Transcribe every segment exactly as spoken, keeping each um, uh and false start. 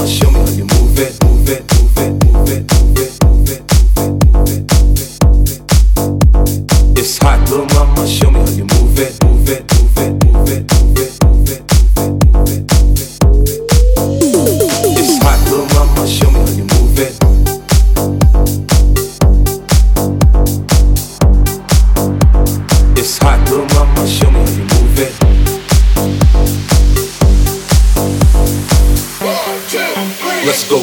show me how you move it, move it, move it, move it, move it, move it, move it, move it. It's hot, little mama, show me how you move it, move it, move it, move it, move it, move it, move it, move it. It's hot, little mama, show me how you move it. It's hot, little mama, show me how you move it. Let's go.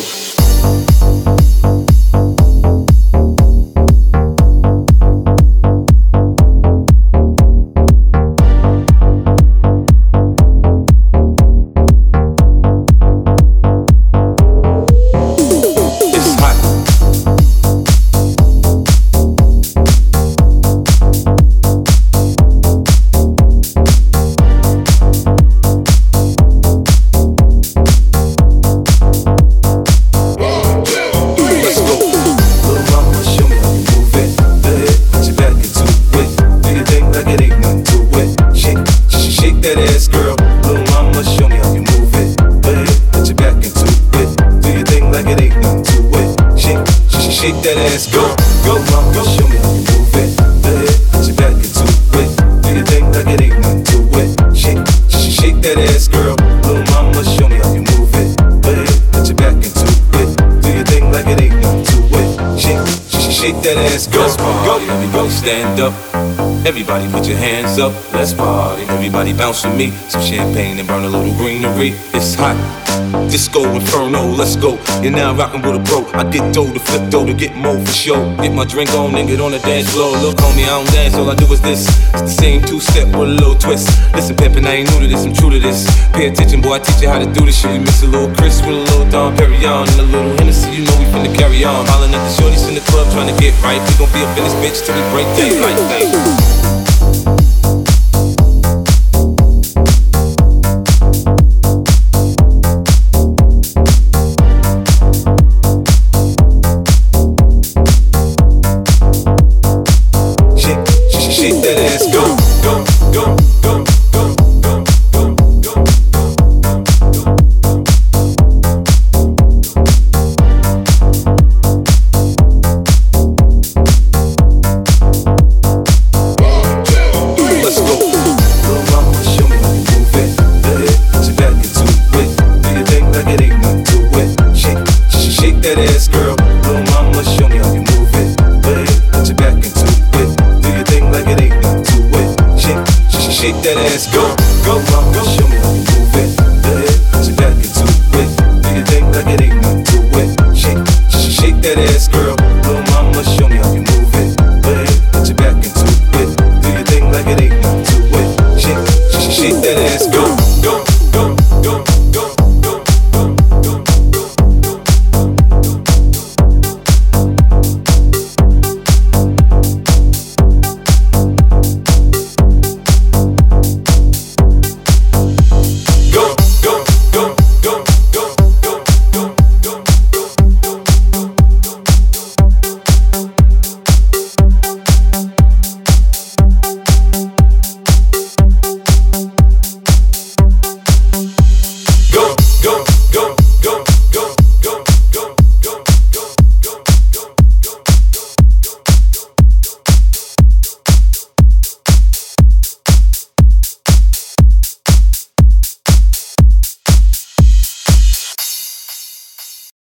Shake that ass, go, go, mama, show me how you move it. Go ahead, put your back into it. Do your thing like it ain't nothing to it. Shake, shake that ass, girl. Little mama, show me how you move it. Go ahead, put your back into it. Do your thing like it ain't nothing to it. Shake, shake that ass, go, go. Everybody stand up. Everybody put your hands up. Let's party. Everybody bounce with me. Some champagne and burn a little greenery. It's hot. Disco Inferno, let's go. You're now rockin' with a bro. I get dough to flip dough to get more for show. Get my drink on and get on the dance floor. Look, homie, I don't dance, all I do is this. It's the same two-step with a little twist. Listen, pimpin', I ain't new to this, I'm true to this. Pay attention, boy, I teach you how to do this shit. You mix a little Chris with a little Dom Perignon and a little Hennessy, you know we finna carry on. Hollin' at the shorties in the club trying to get right. We gon' be up in this bitch till we break daylight.